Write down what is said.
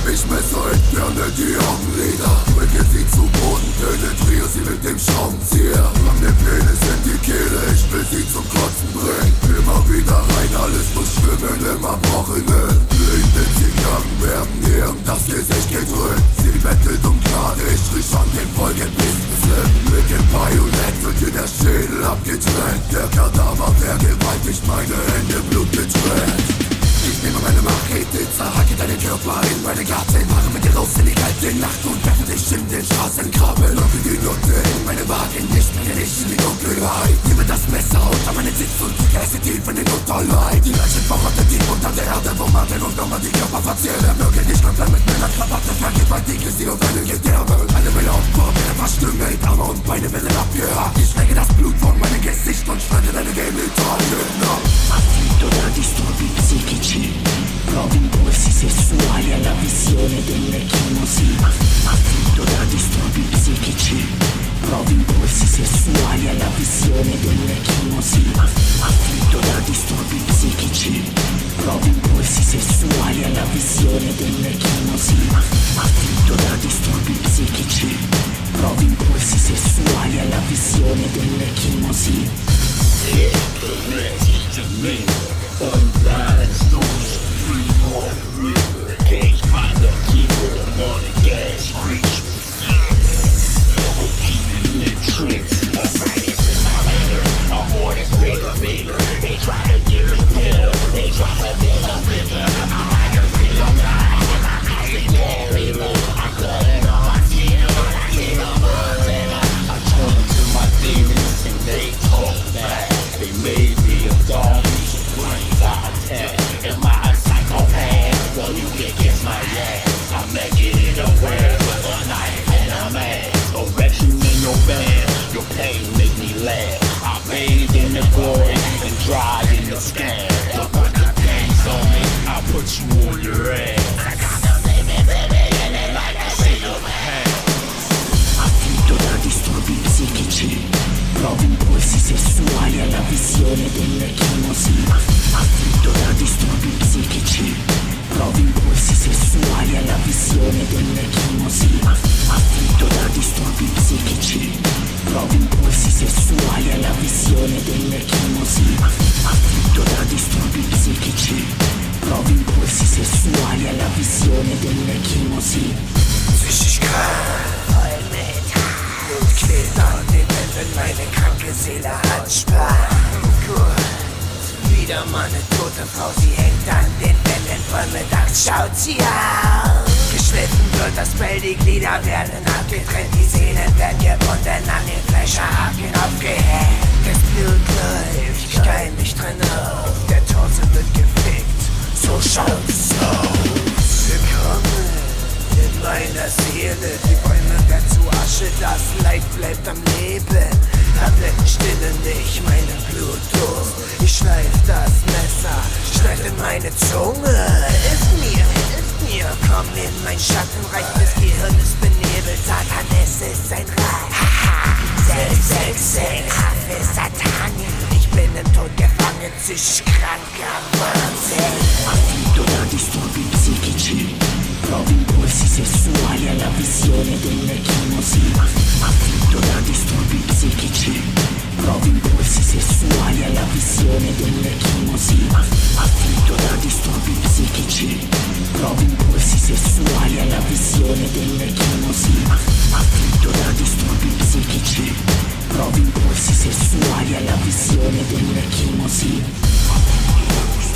Ich messe entferne die Augenlider, bringe sie zu Boden, penetriere sie mit dem Schraubenzieher. Ramm den Penis in die Kehle, ich will sie zum Kotzen bringen. Immer wieder rein, alles muss schwimmen im Erbrochenen. Blühende Zigarren werden ihr um das Gesicht gedrückt. Sie bettelt um Gnade, ich riech an den vollgebissen Lippen. Mit dem Bajonett wird ihr der Schädel abgetrennt. Der Kadaver vergewaltigt, meine Hände blutgetrennt. Ich nehme meine Machete, zerhacke deinen Körper in meine Garten. Fahre mit dir raus in die kalte Nacht und werfe dich in den Straßengraben. Locke die Nutte in meine Wagen, ich bringe dich in die Dunkelheit. Nehme das Messer unter meinen Sitz und greife tief in den Unterleib. Die Leiche verrottet tief unter der Erde, wo Martin und Nummer die Körper verzehren. Möge dich komplett mit meiner Krawatte vergewaltige sie auf eine Gedärme. Alle meine Opfer werden verstümmelt, Arme und Beine werden abgehakt. Ich schläge das Blut von meinem Gesicht und schneide deine Genitалien ab. Affitto da disturbi psichici, provi impulsi sessuali alla visione dell'echinosi. Affitto da disturbi psichici, provi impulsi sessuali alla visione dell'echinosi. Affitto da disturbi psichici, provi impulsi sessuali alla visione dell'echinosi. Affitto da disturbi psichici, provi impulsi sessuali alla visione dell'echinosi. Und da ist los, free more river. Cage by the keyboard, money, gas, reach. Keeping the tricks. I'm right into my later. I'm more than bigger. They try to give me pill. They try to build a river. I'm like a real guy. I'm a river. I'm cutting on my team. I get on my antenna. I turn to my demons and they talk back. They made me a dog. Am I a psychopath? Well, you can kiss my ass. I'm naked in the world with a knife and a mask. Erection in your bed, your pain make me laugh. I bathe in the glory and dry in the scan. Don't put the things on me, I'll put you on your ass. I got the baby, and then like I say your hands. Affitto da disturbi psichici, provi impulsi sessuali alla visione dell'echinosi. Affitto da disturbi psichici, provi impulsi sessuali alla visione dell'echinosi. Affitto da disturbi psichici, provi impulsi sessuali alla visione dell'echinosi. Affitto da disturbi psichici, provi impulsi sessuali alla visione dell'echinosi. Psychisch krank, voll mit Blut quillt an den Wänden, meine kranke Seele hat Spann. Gut, wieder mal eine tote Frau, sie hängt an den Wänden, voll mit Angst schaut sie auf. Geschliffen wird das Fell, die Glieder werden abgetrennt, die Seelen werden gebunden, an den Fleischerhaken aufgehängt. Das Blut läuft, ich keim mich drin auf, der Torso wird gefickt, so schaut's aus. Willkommen in meiner Seele, die Bäume werden zu Asche, das Leid bleibt am Leben. Tabletten stillen nicht meinen Blutdurst. Ich schleif das Messer, schneid in meine Zunge. Hilf mir, komm in mein Schattenreich, das Gehirn ist benebelt. Satan, es ist ein Reich. Haha, 666, Hafe Satani. Ich bin im Tod gefangen, psychisch kranker Wahnsinn. Affitto da disturbi psichici, provi impulsi sessuali alla visione dell'echinosi. Affitto da disturbi psichici, provi impulsi sessuali alla visione dell'echinosi. Affitto da disturbi psichici, provi impulsi sessuali alla visione dell'echinosi. Affitto da disturbi psichici, provi impulsi sessuali alla visione dell'echinosi.